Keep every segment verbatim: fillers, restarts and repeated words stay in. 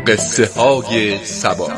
قصه های سبا.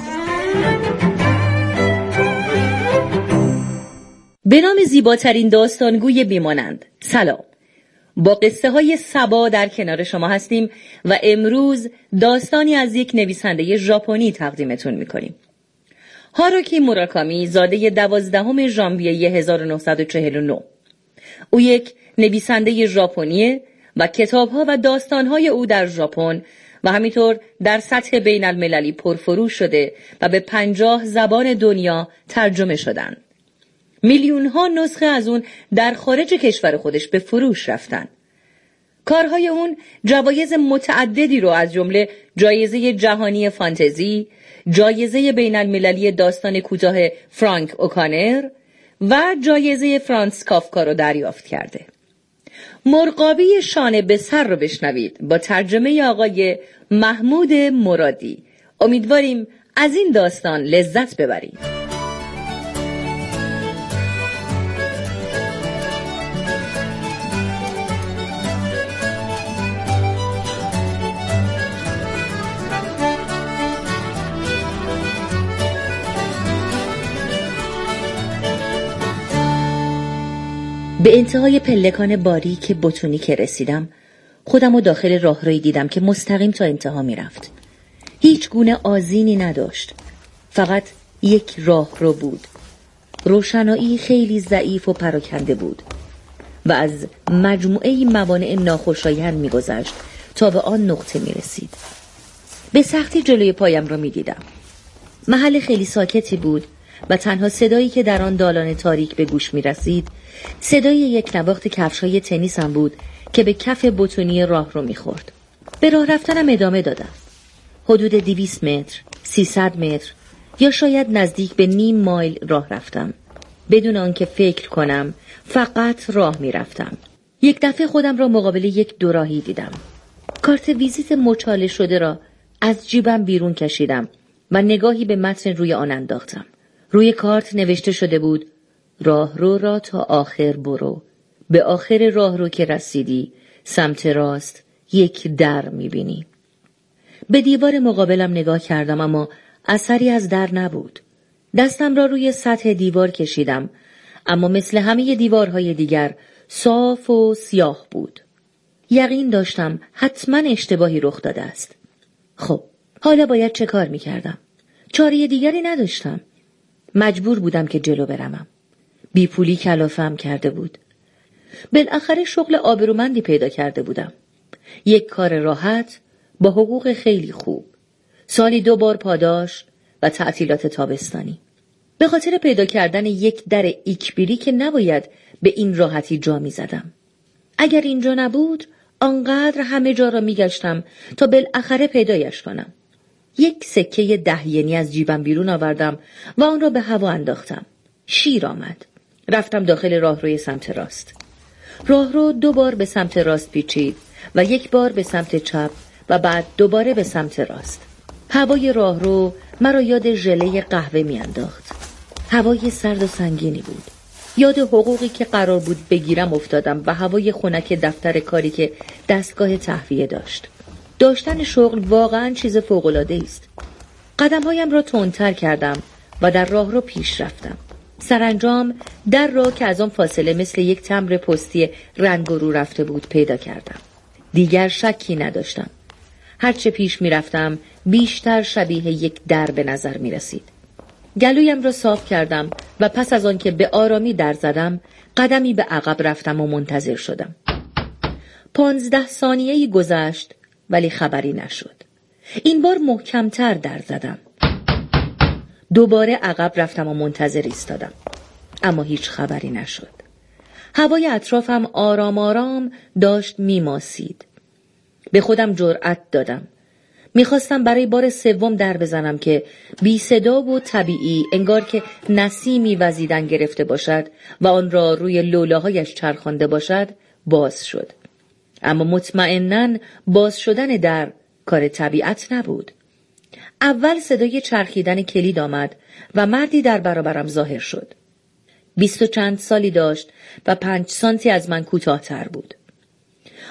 به نام زیباترین داستانگوی بیمانند، سلام. با قصه های سبا در کنار شما هستیم و امروز داستانی از یک نویسنده ژاپنی تقدیمتون میکنیم. هاروکی موراکامی زاده دوازدهم ژانویه هزار و نهصد و چهل و نه. او یک نویسنده ژاپنیه و کتابها و داستانهای او در ژاپن و همینطور در سطح بین المللی پرفروش شده و به پنجاه زبان دنیا ترجمه شدن. میلیون ها نسخه از اون در خارج کشور خودش به فروش رفتن. کارهای اون جوایز متعددی رو از جمله جایزه جهانی فانتزی، جایزه بین المللی داستان کوتاه فرانک اوکانر و جایزه فرانس کافکا رو دریافت کرده. مرغابی شانه به سر رو بشنوید با ترجمه آقای محمود مرادی. امیدواریم از این داستان لذت ببرید. به انتهای پلکان باریک بتونی که رسیدم، خودم رو داخل راهرویی دیدم که مستقیم تا انتها میرفت. هیچ گونه آذینی نداشت، فقط یک راهرو بود. روشنایی خیلی ضعیف و پراکنده بود و از مجموعه موانع ناخوشایند میگذشت تا به آن نقطه میرسید. به سختی جلوی پایم را میدیدم. محل خیلی ساکتی بود و تنها صدایی که در آن دالان تاریک به گوش می رسید صدای یک نواخت کفش‌های تنیسم بود که به کف بتونی راه رو می خورد. به راه رفتنم ادامه دادم. حدود دویست متر، سیصد متر یا شاید نزدیک به نیم مایل راه رفتم. بدون آنکه فکر کنم فقط راه می رفتم. یک دفعه خودم را مقابل یک دوراهی دیدم. کارت ویزیت مچاله شده را از جیبم بیرون کشیدم و نگاهی به متن روی آن انداختم. روی کارت نوشته شده بود: راهرو را تا آخر برو. به آخر راهرو که رسیدی سمت راست یک در میبینی. به دیوار مقابلم نگاه کردم اما اثری از در نبود. دستم را روی سطح دیوار کشیدم اما مثل همه دیوارهای دیگر صاف و سیاه بود. یقین داشتم حتما اشتباهی رخ داده است. خب حالا باید چه کار میکردم؟ چاره دیگری نداشتم. مجبور بودم که جلو بروم. بی پولی کلافم کرده بود. بالاخره شغل آبرومندی پیدا کرده بودم. یک کار راحت با حقوق خیلی خوب. سالی دو بار پاداش و تعطیلات تابستانی. به خاطر پیدا کردن یک در ایکبیری که نباید به این راحتی جا می زدم. اگر اینجا نبود آنقدر همه جا را می گشتم تا بالاخره پیدایش کنم. یک سکه ده ینی از جیبم بیرون آوردم و آن را به هوا انداختم. شیر آمد. رفتم داخل راهروی سمت راست. راهرو دو بار به سمت راست پیچید و یک بار به سمت چپ و بعد دوباره به سمت راست. هوای راهرو مرا یاد ژله قهوه می انداخت. هوای سرد و سنگینی بود. یاد حقوقی که قرار بود بگیرم افتادم و هوای خنک دفتر کاری که دستگاه تهویه داشت. داشتن شغل واقعا چیز فوق‌العاده است. قدم‌هایم را تندتر کردم و در راه رو پیش رفتم. سرانجام در را که از آن فاصله مثل یک تمبر پستی رنگ رو رفته بود پیدا کردم. دیگر شکی نداشتم. هرچه پیش می رفتم بیشتر شبیه یک در به نظر می رسید. گلویم را صاف کردم و پس از آن که به آرامی در زدم قدمی به عقب رفتم و منتظر شدم. پانزده ثانیه‌ای گذشت ولی خبری نشد. این بار محکمتر در زدم. دوباره عقب رفتم و منتظر ایستادم. اما هیچ خبری نشد. هوای اطرافم آرام آرام داشت میماسید. به خودم جرأت دادم. میخواستم برای بار سوم در بزنم که بی صدا و طبیعی انگار که نسیمی وزیدن گرفته باشد و آن را روی لوله‌هایش چرخانده باشد باز شد. اما مطمئناً باز شدن در کار طبیعت نبود. اول صدای چرخیدن کلید آمد و مردی در برابرم ظاهر شد. بیست و چند سالی داشت و پنج سانتی از من کوتاه‌تر بود.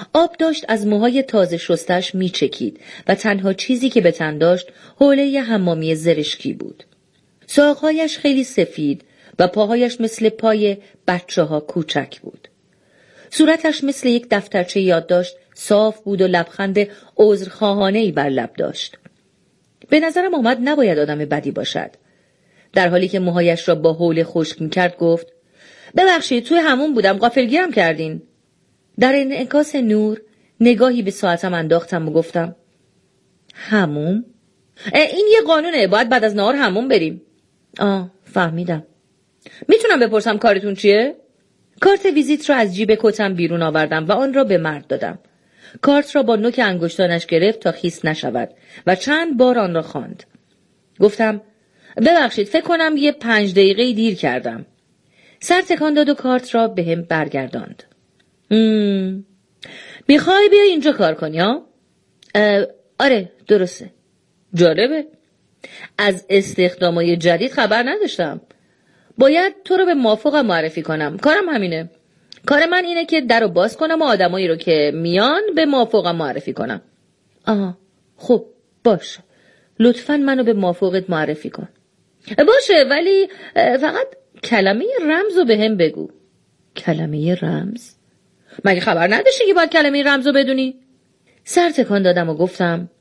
آب داشت از موهای تازه شستش میچکید و تنها چیزی که به تن داشت حوله حمامی زرشکی بود. ساقهایش خیلی سفید و پاهایش مثل پای بچه ها کوچک بود. صورتش مثل یک دفترچه یادداشت صاف بود و لبخند عذرخواهانه‌ای بر لب داشت. به نظرم آمد نباید آدم بدی باشد. در حالی که موهایش را با حوله خشک می‌کرد گفت: ببخشید توی همون بودم، غافلگیرم کردین. در انعکاس نور نگاهی به ساعتم انداختم و گفتم: هموم؟ این یه قانونه، باید بعد از نهار هموم بریم. آه فهمیدم. میتونم بپرسم کارتون چیه؟ کارت ویزیت را از جیب کتم بیرون آوردم و آن را به مرد دادم. کارت را با نوک انگشتانش گرفت تا خیس نشود و چند بار آن را خواند. گفتم: ببخشید فکر کنم یه پنج دقیقه دیر کردم. سر تکان داد و کارت را به هم برگرداند. مم. میخوای بیا اینجا کار کنی ها؟ آره درسته. جالبه. از استخدامای جدید خبر نداشتم. باید تو رو به موافقم معرفی کنم. کارم همینه. کار من اینه که در رو باز کنم و آدمایی رو که میان به موافقم معرفی کنم. آها خب باشه. لطفاً منو به موافقت معرفی کن. باشه ولی فقط کلمه رمز رو به هم بگو. کلمه رمز؟ مگه خبر نداشتی که باید کلمه رمز رو بدونی؟ سر تکان دادم و گفتم: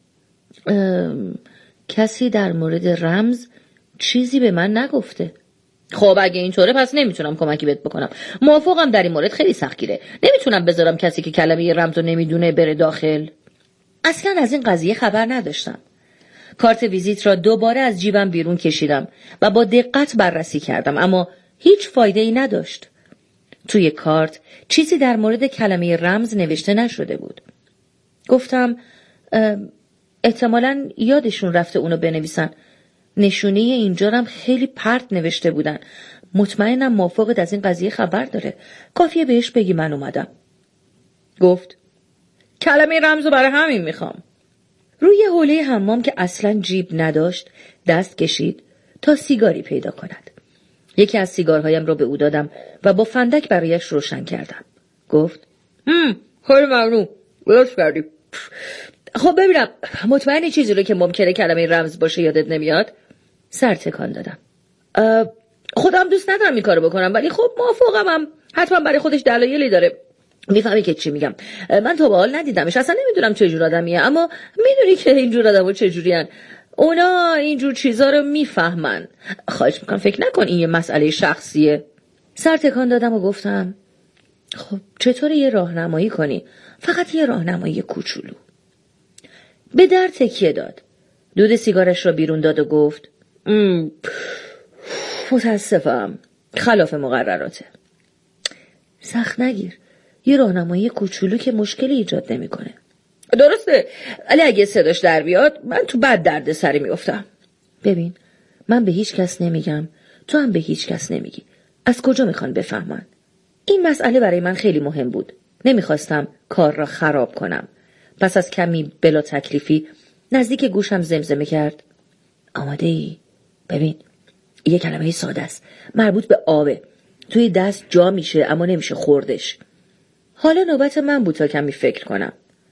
کسی در مورد رمز چیزی به من نگفته. خب اگه اینطوره پس نمیتونم کمکی بهت بکنم. موافقم در این مورد خیلی سختگیره. نمیتونم بذارم کسی که کلمه رمز رو نمیدونه بره داخل. اصلا از این قضیه خبر نداشتم. کارت ویزیت را دوباره از جیبم بیرون کشیدم و با دقت بررسی کردم، اما هیچ فایده ای نداشت. توی کارت چیزی در مورد کلمه رمز نوشته نشده بود. گفتم: احتمالاً یادشون رفته اونو بنویسن. نشونه اینجا هم خیلی پرت نوشته بودن. مطمئنم موافقت از این قضیه خبر داره. کافیه بهش بگی من اومدم. گفت: کلمه رمزو برای همین میخوام. روی حوله حمام که اصلاً جیب نداشت دست کشید تا سیگاری پیدا کند. یکی از سیگارهایم رو به او دادم و با فندک برایش روشن کردم. گفت: هم خیلی ممنون. لطف کردی. خب ببینم مطمئنی چیزی رو که ممکنه کلمه رمز باشه یادت نمیاد؟ سر تکان دادم. خودم دوست ندارم این کارو بکنم ولی خب موافقم هم. حتما برای خودش دلایلی داره. میفهمی که چی میگم. من تا به حال ندیدمش، اصلا نمیدونم چه جور آدمیه، اما میدونی که اینجور آدمو چه جورین. اونا اینجور چیزا رو میفهمن. خواهش میکنم فکر نکن این یه مسئله شخصیه. سر تکان دادم و گفتم: خب چطور یه راهنمایی کنی؟ فقط یه راهنمایی کوچولو. به در تکیه داد. دود سیگارش را بیرون داد و گفت: متاسفم، خلاف مقرراته. سخت نگیر. یه راهنمایی کوچولو که مشکلی ایجاد نمیکنه. درسته، ولی اگه صداش در بیاد من تو بد درد سری میافتم. ببین من به هیچ کس نمیگم، تو هم به هیچ کس نمیگی. از کجا میخوان بفهمن؟ این مسئله برای من خیلی مهم بود. نمیخواستم کار را خراب کنم. پس از کمی بلا تکلیفی نزدیک گوشم زمزمه کرد: آماده ای؟ ببین یه کلمه ساده است، مربوط به آبه. توی دست جا میشه اما نمیشه خوردش. حالا نوبت من بود تا کمی فکر کنم.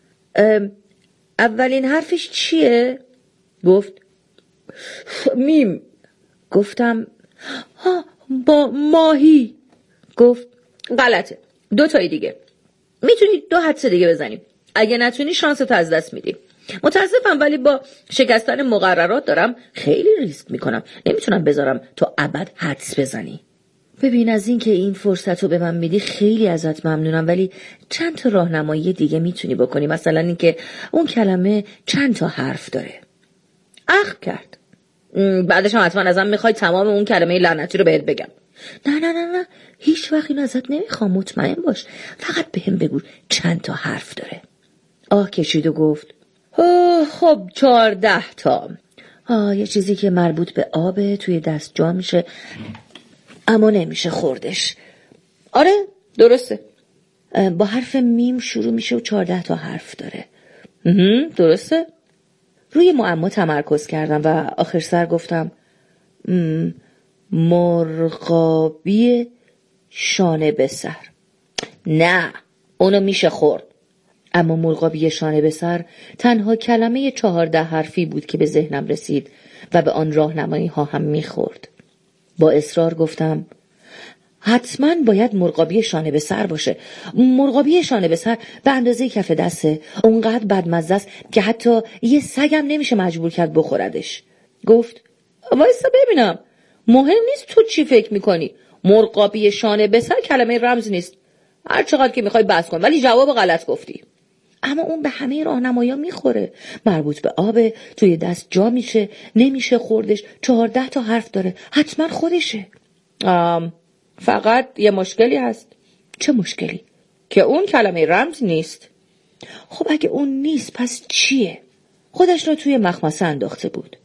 اولین حرفش چیه؟ گفت: میم. گفتم: ها با ماهی. گفت: غلطه، دو تای دیگه. میتونی دو حدس دیگه بزنیم. اگه نتونی شانست از دست میدی. متاسفم ولی با شکستن مقررات دارم خیلی ریسک میکنم. نمیتونم بذارم تو ابد حدس بزنی. ببین از این که این فرصت رو به من میدی خیلی ازت ممنونم، ولی چند تا راهنمایی دیگه میتونی بکنی. مثلا این که اون کلمه چند تا حرف داره. اخ کرد. بعدش هم حتما ازم میخوای تمام اون کلمه لعنتی رو بهت بگم. نه نه نه نه هیچ وقت اینو ازت نمیخوام، مطمئن باش. فقط بهم بگو چند تا حرف داره. آه کشید و گفت: خب چهارده تا. آه یه چیزی که مربوط به آبه، توی دست جا میشه اما نمیشه خوردش. آره درسته. با حرف میم شروع میشه و چهارده تا حرف داره. درسته. روی معما تمرکز کردم و آخر سر گفتم: مرغابی شانه به سر. نه اونو میشه خورد. اما مرغابی شانه به سر تنها کلمه چهارده حرفی بود که به ذهنم رسید و به آن راهنمایی ها هم میخورد. با اصرار گفتم حتما باید مرغابی شانه به سر باشه. مرغابی شانه به سر به اندازه کف دسته، اونقدر بدمزه است که حتی یه سگم نمیشه مجبور کرد بخوردش. گفت وایسا ببینم، مهم نیست تو چی فکر میکنی. مرغابی شانه به سر کلمه رمز نیست. هر چقدر که میخوای بس کن، ولی جواب غلط گفتی. اما اون به همه راهنمایی‌ها میخوره. مربوط به آب، توی دست جا میشه، نمیشه خوردش، چهارده تا حرف داره، حتما خودشه. آم فقط یه مشکلی هست. چه مشکلی؟ که اون کلمه رمز نیست. خب اگه اون نیست پس چیه؟ خودش را توی مخمصه انداخته بود.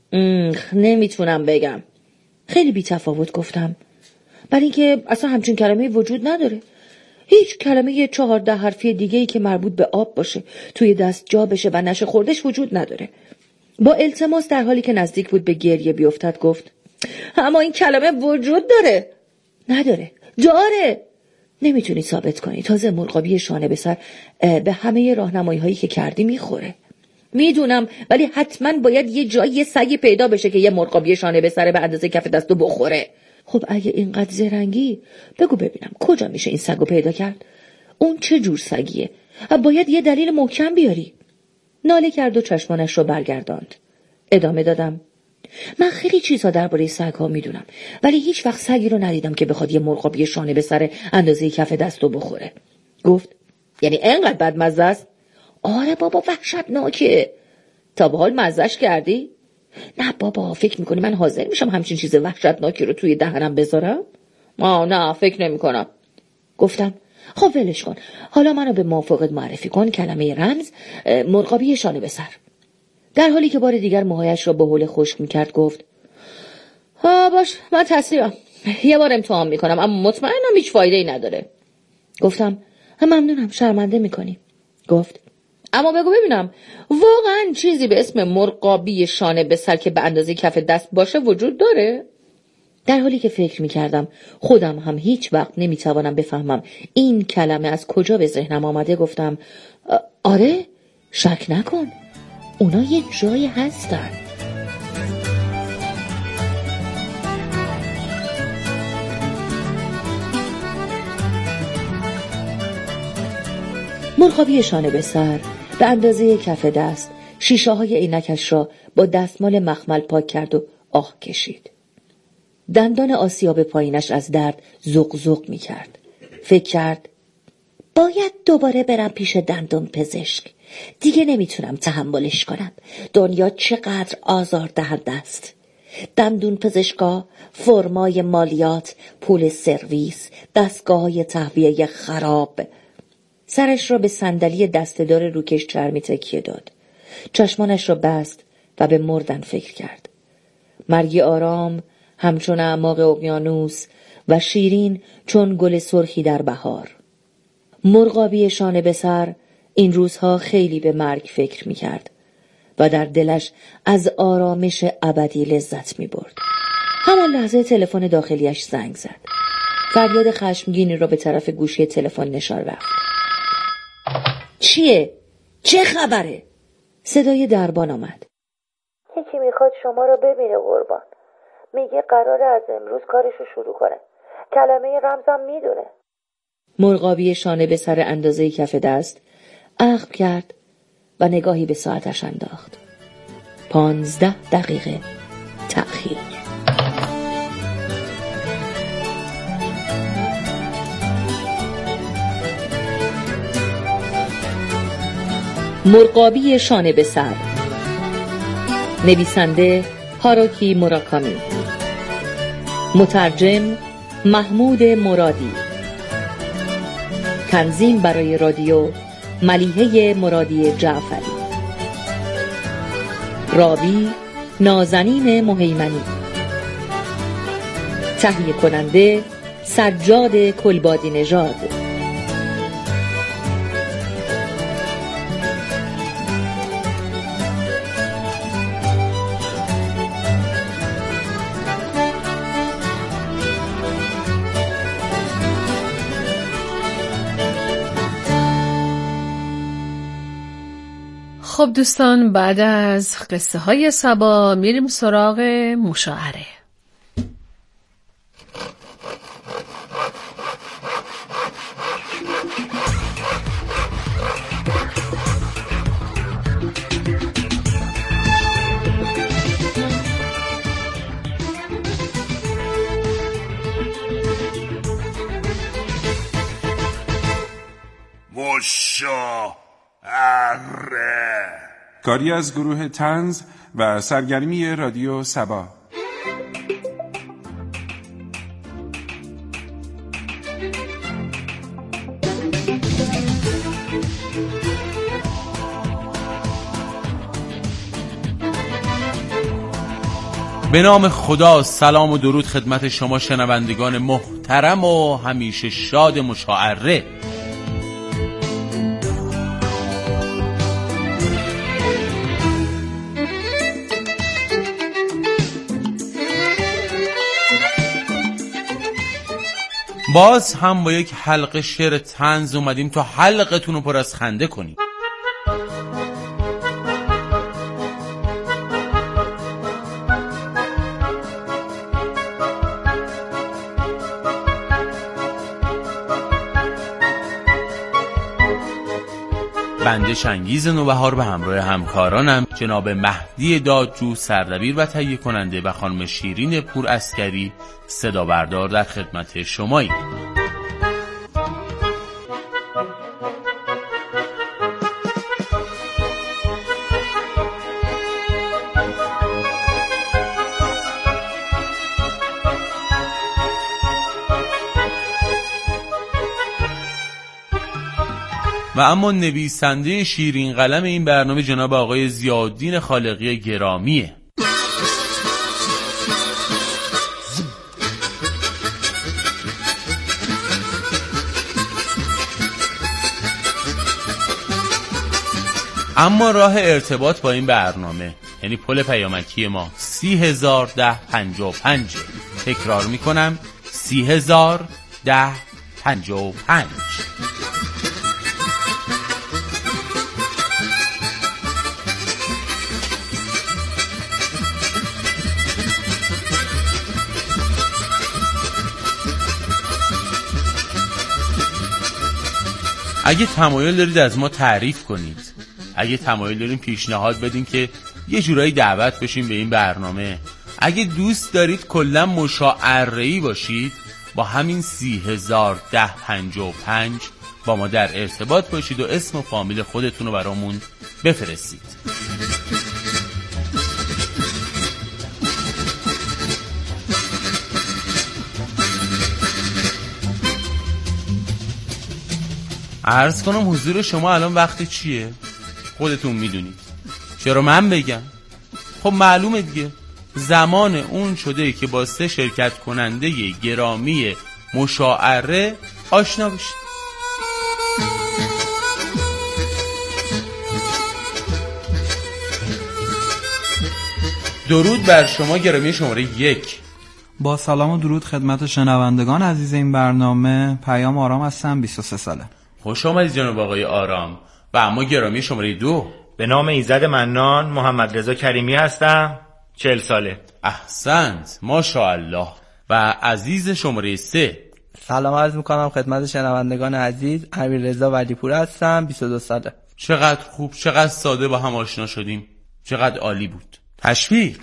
نمیتونم بگم. خیلی بی تفاوت گفتم. برای اینکه اصلا همچین کلمه وجود نداره. هیچ کلمه چهارده حرفی دیگه‌ای که مربوط به آب باشه، توی دست جا بشه و نشه خوردش وجود نداره. با التماس در حالی که نزدیک بود به گریه بیفتد گفت اما این کلمه وجود داره. نداره. داره. نمیتونی ثابت کنی. تازه مرغابی شانه به سر به همه راهنمایی هایی که کردی میخوره. میدونم، ولی حتما باید یه جایی یه سگی پیدا بشه که یه مرغابی شانه به سر به اندازه کف دستو بخوره. خب اگه اینقدر زرنگی بگو ببینم کجا میشه این سگو پیدا کرد؟ اون چه جور سگیه؟ باید یه دلیل محکم بیاری. ناله کرد و چشمانش رو برگرداند. ادامه دادم من خیلی چیزها درباره سگ‌ها میدونم، ولی هیچ وقت سگی رو ندیدم که بخواد یه مرغابی شانه به سر اندازه کف دستو بخوره. گفت یعنی اینقدر بدمزه است؟ آره بابا وحشتناکه. تا به حال مزهش کردی؟ نه بابا، فکر میکنی من حاضر میشم همچین چیز وحشتناکی رو توی دهنم بذارم؟ ما نه فکر نمیکنم. گفتم خب ولش کن، حالا منو به موافقت معرفی کن. کلمه رمز مرغابی شانه به سر. در حالی که بار دیگر موهایش را به حول خشک میکرد گفت ها باش، من تسلیمم. یه بار امتحان میکنم، اما مطمئنم هیچ فایده ای نداره. گفتم ممنونم، شرمنده میکنی. گفت اما بگو ببینم واقعا چیزی به اسم مرغابی شانه به سر که به اندازه کف دست باشه وجود داره؟ در حالی که فکر میکردم خودم هم هیچ وقت نمیتوانم بفهمم این کلمه از کجا به ذهنم آمده، گفتم آره، شک نکن، اونا یه جایی هستن. مرغابی شانه به سر به اندازه کف دست شیشه های عینکش را با دستمال مخمل پاک کرد و آه کشید. دندان آسیاب پایینش از درد زق زق می کرد. فکر کرد باید دوباره برم پیش دندان پزشک. دیگه نمیتونم تحملش کنم. دنیا چقدر آزار دهنده است. دندون پزشکا، فرمای مالیات، پول سرویس، دستگاه‌های تهویه خراب. سرش را به صندلی دسته‌دار روکش چرمی تکیه داد. چشمانش را بست و به مردن فکر کرد. مرگی آرام همچون اعماق اقیانوس و شیرین چون گل سرخی در بهار. مرغابی شانه به سر این روزها خیلی به مرگ فکر می کرد و در دلش از آرامش ابدی لذت می برد. همان لحظه تلفن داخلیش زنگ زد. فریاد خشمگینی را به طرف گوشی تلفن نشان رفت. چیه؟ چه خبره؟ صدای دربان آمد. یکی میخواد شما رو ببینه قربان. میگه قراره از امروز کارشو شروع کنه. کلمه رمزم میدونه. مرغابی شانه به سر اندازه کف دست اخم کرد و نگاهی به ساعتش انداخت. پانزده دقیقه تأخیر. مرغابی شانه به سر. نویسنده هاروکی موراکامی. مترجم محمود مرادی. تنظیم برای رادیو ملیحه مرادی جعفری. راوی نازنین مهیمنی. تهیه کننده سجاد کلبادی نژاد. خب دوستان، بعد از قصه های صبا میریم سراغ مشاعره. مشاعره کاری از گروه طنز و سرگرمی رادیو سبا. به نام خدا، سلام و درود خدمت شما شنوندگان محترم و همیشه شاد مشاعره. باز هم با یک حلقه شعر طنز اومدیم تا حلقتون رو پر از خنده کنیم. بنده شنگیز نوبهار به همراه همکارانم جناب مهدی دادجو سردبیر و تهیه کننده و خانم شیرین پور عسکری صدا بردار در خدمت شماییم. و اما نویسنده شیرین قلم این برنامه جناب آقای ضیاءالدین خالقی گرامیه. اما راه ارتباط با این برنامه یعنی پل پیامکی ما سی هزار ده پنجاه و پنج. تکرار میکنم سی هزار ده پنجاه و پنج. اگه تمایل دارید از ما تعریف کنید، اگه تمایل دارید پیشنهاد بدین که یه جورایی دعوت بشیم به این برنامه، اگه دوست دارید کلا مشاعره‌ای باشید، با همین سی هزار ده پنجاه و پنج با ما در ارتباط باشید و اسم و فامیل خودتون رو برامون بفرستید. عرض کنم حضور شما الان وقت چیه؟ خودتون میدونید. چرا من بگم؟ خب معلومه دیگه، زمان اون شده که با سه شرکت کننده گرامی مشاعره آشنا بشید. درود بر شما گرامی شماره یک. با سلام و درود خدمت شنوندگان عزیز این برنامه، پیام آرام هستم، بیست و سه ساله. خوش آمدید جناب آقای آرام. و اما گرامی شماره دو. به نام ایزد منان، محمد رضا کریمی هستم، چهل ساله. احسنت، ماشاءالله. و عزیز شماره سه. سلام عرض میکنم خدمت شنوندگان عزیز، امیررضا ولیپور هستم، بیست و دو ساله. چقدر خوب، چقدر ساده با هم آشنا شدیم، چقدر عالی بود. تشویق.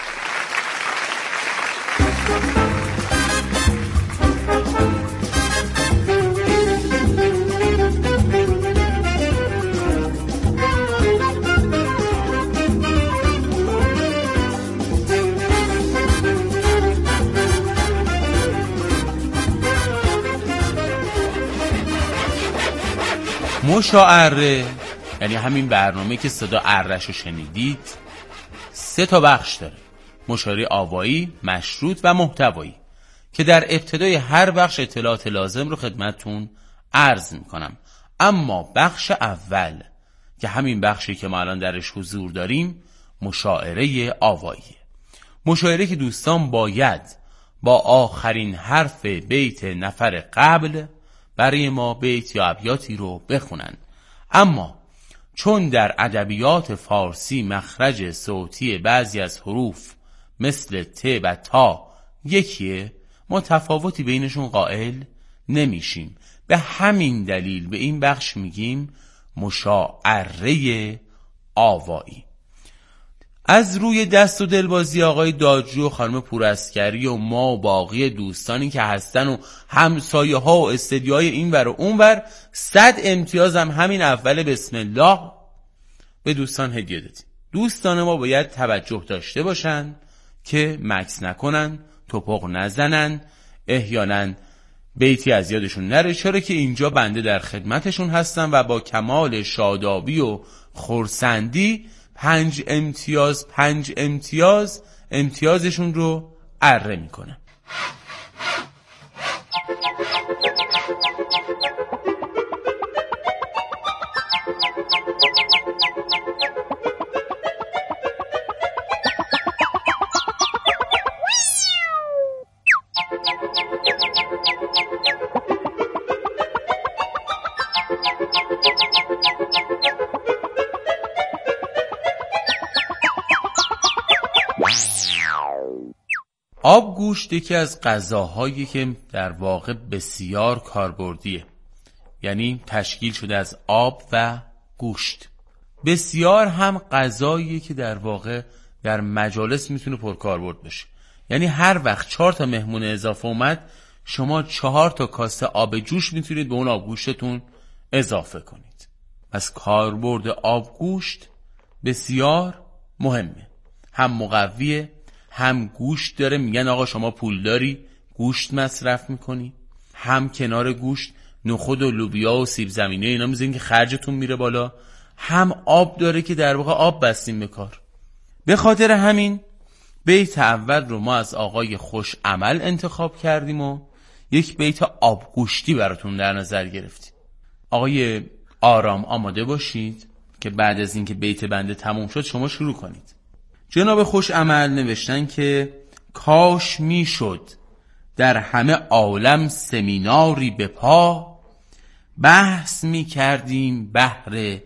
مشاعره یعنی همین برنامه که صدا ارش رو شنیدید سه تا بخش داره: مشاعره آوایی، مشروط و محتوایی، که در ابتدای هر بخش اطلاعات لازم رو خدمتتون عرض میکنم. اما بخش اول که همین بخشی که ما الان درش حضور داریم مشاعره آوایی، مشاعره که دوستان باید با آخرین حرف بیت نفر قبل برای ما بیت یا ابیاتی رو بخونن. اما چون در ادبیات فارسی مخرج صوتی بعضی از حروف مثل ت و تا یکیه، ما تفاوتی بینشون قائل نمیشیم. به همین دلیل به این بخش میگیم مشاعره آوایی. از روی دست و دلبازی آقای دادجو و خانم پورعسکری و ما و باقی دوستانی که هستن و همسایه ها و استدیوهای این ور و اون ور، صد امتیاز هم همین اول بسم الله به دوستان هدیه دادیم. دوستان ما باید توجه داشته باشن که مکث نکنن، توپق نزنن، احیانا بیتی از یادشون نره، چرا که اینجا بنده در خدمتشون هستم و با کمال شادابی و خرسندی پنج امتیاز پنج امتیاز امتیازشون رو اره میکنم. آبگوشت یکی از غذاهایی که در واقع بسیار کاربردیه، یعنی تشکیل شده از آب و گوشت. بسیار هم غذاییه که در واقع در مجالس میتونه پرکاربرد باشه، یعنی هر وقت چهار تا مهمون اضافه اومد شما چهار تا کاسه آب جوش میتونید به اون آبگوشتتون اضافه کنید. پس کاربرد آبگوشت بسیار مهمه، هم مقویه هم گوشت داره، میگن آقا شما پول داری گوشت مصرف میکنی، هم کنار گوشت نخود و لوبیا و سیب زمینی اینا میذارین که خرجتون میره بالا، هم آب داره که در واقع آب بستیم به کار. به خاطر همین بیت اول رو ما از آقای خوش عمل انتخاب کردیم و یک بیت آبگوشتی براتون در نظر گرفتیم. آقای آرام آماده باشید که بعد از اینکه بیت بنده تموم شد شما شروع کنید. جناب خوش عمل نوشتن که کاش میشد در همه عالم سمیناری به پا، بحث میکردیم بهر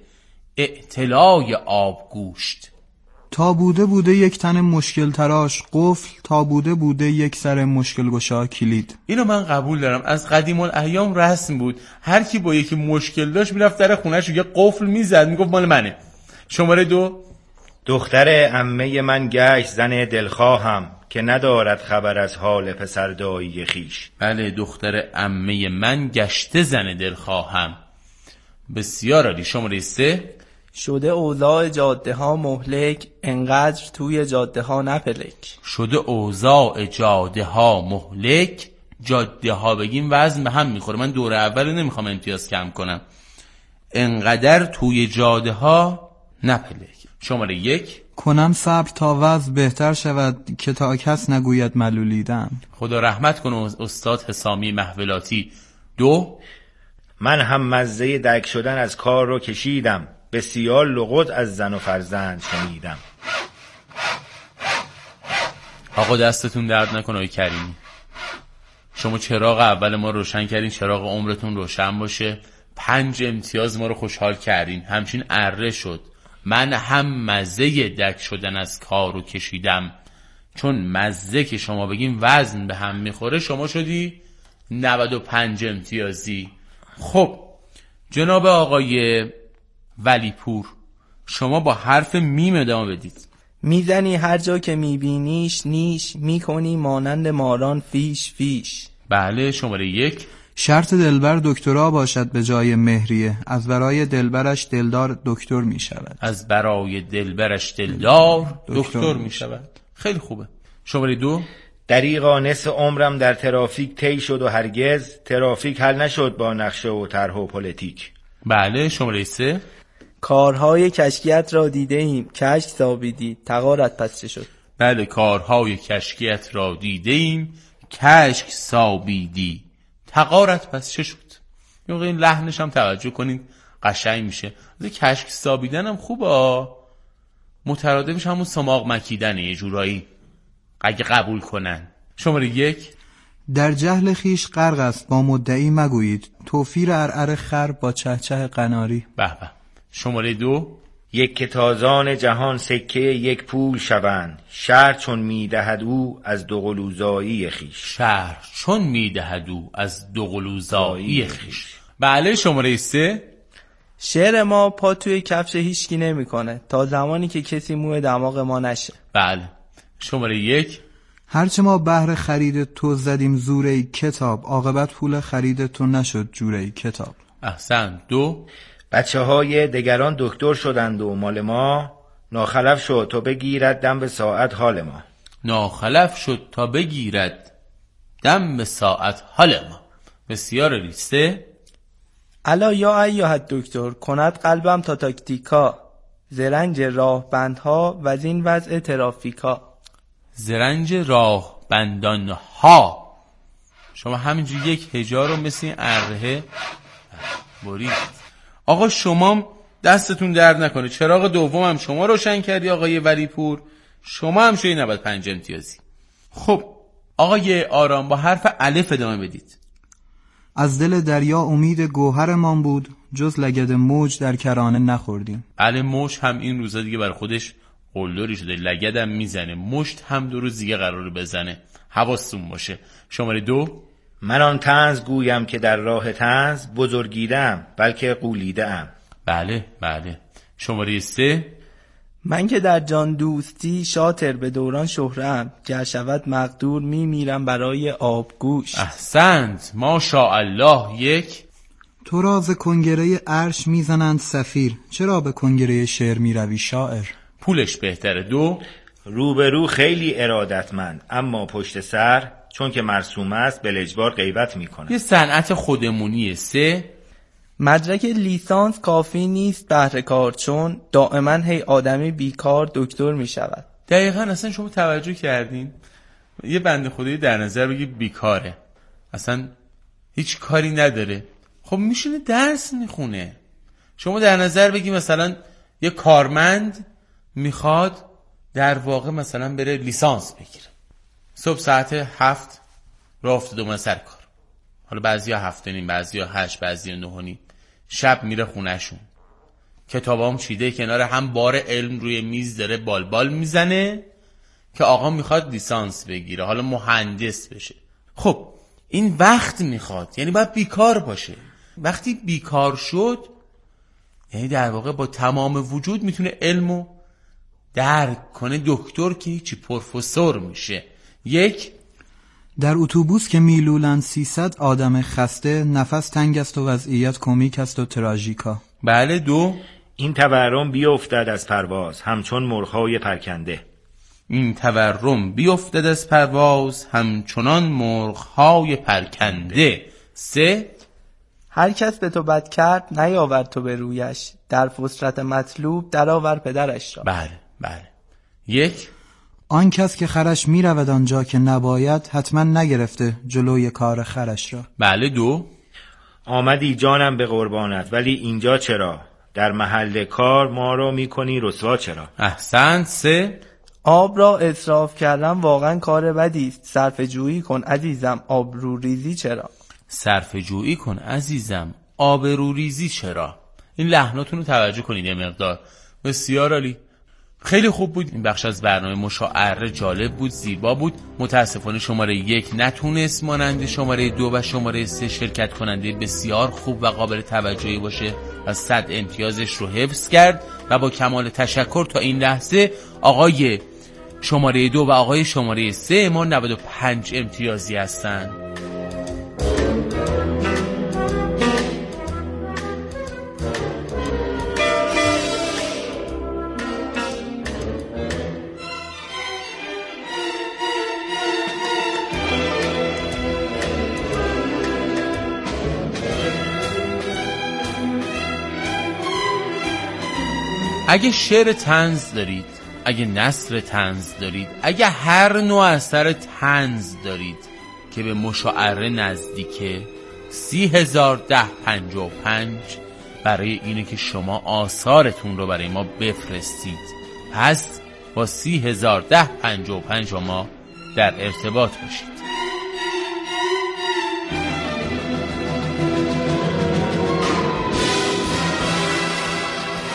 اعتلای آبگوشت. تا بوده بوده یک تن مشکل تراش قفل، تا بوده بوده یک سر مشکل گشا کلید. اینو من قبول دارم، از قدیم الایام رسم بود هر کی با یکی مشکل داشت میرفت در خونه‌ش یه قفل میزد میگفت مال منه. شماره دو، دختر عمه من گشت زن دلخواهم، که ندارد خبر از حال پسر دایی خیش. بله، دختر عمه من گشته زن دلخواهم. بسیار عالی. شماره سه، شده اوضاع جاده ها مهلک، انقدر توی جاده ها نپلک. شده اوضاع جاده ها مهلک. جاده ها بگیم وزن به هم میخوره، من دور اول نمیخوام امتیاز کم کنم. انقدر توی جاده ها نپلک. شماره یک، کنم صبر تا وضع بهتر شود، که تا کس نگوید ملولیدم. خدا رحمت کنه استاد حسامی محولاتی. دو، من هم مزه دک شدن از کار رو کشیدم، بسیار لغت از زن و فرزند شنیدم. آقا دستتون درد نکنه آقای کریمی، شما چراغ اول ما روشن کردین، چراغ عمرتون روشن باشه. پنج امتیاز ما رو خوشحال کردین، همچین اره شد. من هم مزه دک شدن از کار رو کشیدم، چون مزه که شما بگیم وزن به هم میخوره، شما شدی نود و پنج امتیازی. خب جناب آقای ولیپور، شما با حرف میم ادامه بدید. میزنی هر جا که میبینیش نیش، میکنی مانند ماران فیش فیش. بله. شماره یک، شرط دلبر دکترا باشد به جای مهریه، از برای دلبرش دلدار دکتر می شود. از برای دلبرش دلدار دکتر می شود. خیلی خوبه. شماره دو، دریغا نصف عمرم در ترافیک طی شد و هرگز ترافیک حل نشد با نقشه و طرح و پلیتیک. بله. شماره سه، کارهای کشکیت را دیده ایم، کشک سابیدی تقارت پس چه شد. بله، کارهای کشکیت را دیده ایم، کشک سابیدی تقارت پس چه شد. این لحنش هم توجه کنید قشنگ میشه. کشک سابیدن هم خوبه، مترادفش همون سماق مکیدنه یه جورایی اگه قبول کنن. شماره یک، در جهل خیش غرق است با مدعی مگویید، توفیر ارعر خر با چهچه قناری. به به. شماره دو. یک که تازان جهان سکه یک پول شوند، شهر چون میدهد او از دوقلوزایی خیش. شهر چون میدهد او از دوقلوزایی خیش. بله شماره سه. شعر ما پا توی کفش هیچکی نمیکنه تا زمانی که کسی موی دماغ ما نشه. بله شماره یک. هرچه ما بهر خرید تو زدیم زوره کتاب، عاقبت پول خرید تو نشد جوره کتاب. احسن. دو. بچه های دگران دکتر شدند و مال ما، ناخلف شد تا بگیرد دم به ساعت حال ما. ناخلف شد تا بگیرد دم به ساعت حال ما. بسیار ریسته. الا یا ایها دکتر کند قلبم تا تاکتیکا، زرنج راه بندها و از این وضع ترافیکا. زرنج راه بندان ها. شما همینجوری یک هجا رو مثل این اره برید. آقا شما دستتون درد نکنه، چراغ دوم هم شما روشن کردی آقای ولیپور، شما هم شوی نود و پنج امتیازی. خب آقای آرام با حرف الف ادامه بدید. از دل دریا امید گوهرمان بود، جز لگد موج در کرانه نخوردیم. بله موج هم این روزا دیگه بر خودش قلدری شده، لگد هم میزنه، مشت هم دو روز دیگه قراره بزنه، حواستون باشه. شماره دو. من آن طنز گویم که در راه طنز، بزرگیدم بلکه قولیدم. بله بله. شماره سه. من که در جان دوستی شاطر به دوران شهرم، گر شود مقدور می میرم برای آبگوش. احسنت ماشاءالله. یک. تو را ز کنگره عرش میزنند سفیر، چرا به کنگره شعر میروی شاعر. پولش بهتره. دو. روبرو خیلی ارادتمند، اما پشت سر چون که مرسوم است به اجبار غیبت میکنه. یه صنعت خودمونیه. سه. مدرک لیسانس کافی نیست بهر کار، چون دائما هی آدمی بیکار دکتر میشود. دقیقاً. اصلا شما توجه کردین یه بنده خدایی در نظر بگی بیکاره، اصلا هیچ کاری نداره، خب میشونه درس میخونه. شما در نظر بگی مثلا یه کارمند میخواد در واقع مثلا بره لیسانس بگیره، صبح ساعت هفت راه افتاده اومد سر کار، حالا بعضیا هفت و نیم، بعضیا هشت، بعضیا نه و نیم، شب میره خونهشون، کتابام چیده کنار هم، بار علم روی میز داره بالبال میزنه که آقا میخواد لیسانس بگیره، حالا مهندس بشه. خب این وقت میخواد، یعنی باید بیکار باشه. وقتی بیکار شد یعنی در واقع با تمام وجود میتونه علمو درک کنه. دکتر که هیچی، پروفسور میشه. یک. در اتوبوس که میلولن سیصد آدم خسته، نفس تنگ است و وضعیت کمیک است و تراژیکا. بله. دو. این تورم بیافتد از پرواز همچون مرغ‌های پرکنده. این تورم بیافتد از پرواز همچنان مرغ‌های پرکنده. سه. هر کس به تو بد کرد نیاور تو به رویش، در فسرت مطلوب درآور پدرش را. بله بله. یک. آن کس که خرش می رود آنجا که نباید، حتما نگرفته جلوی کار خرش را. بله. دو. آمدی جانم به قربانت، ولی اینجا چرا؟ در محل کار ما رو می کنی رسوا چرا؟ احسنت. سه. آب را اسراف کردن واقعا کار بدی است، صرفه جویی کن عزیزم آبرو ریزی چرا؟ صرفه جویی کن عزیزم آبرو ریزی چرا؟ این لحناتون رو توجه کنید یه مقدار. بسیار عالی، خیلی خوب بود. این بخش از برنامه مشاعره جالب بود، زیبا بود. متاسفانه شماره یک نتونست مانند شماره دو و شماره سه شرکت کننده بسیار خوب و قابل توجهی باشه و صد امتیازش رو حفظ کرد و با کمال تشکر تا این لحظه آقای شماره دو و آقای شماره سه ما نود و پنج امتیازی هستن. اگه شعر طنز دارید، اگه نثر طنز دارید، اگه هر نوع اثر طنز دارید که به مشاعره نزدیکه، سی هزار ده پنجاه و پنج برای اینه که شما آثارتون رو برای ما بفرستید. پس با سی هزار ده پنجاه و پنج ما در ارتباط باشید.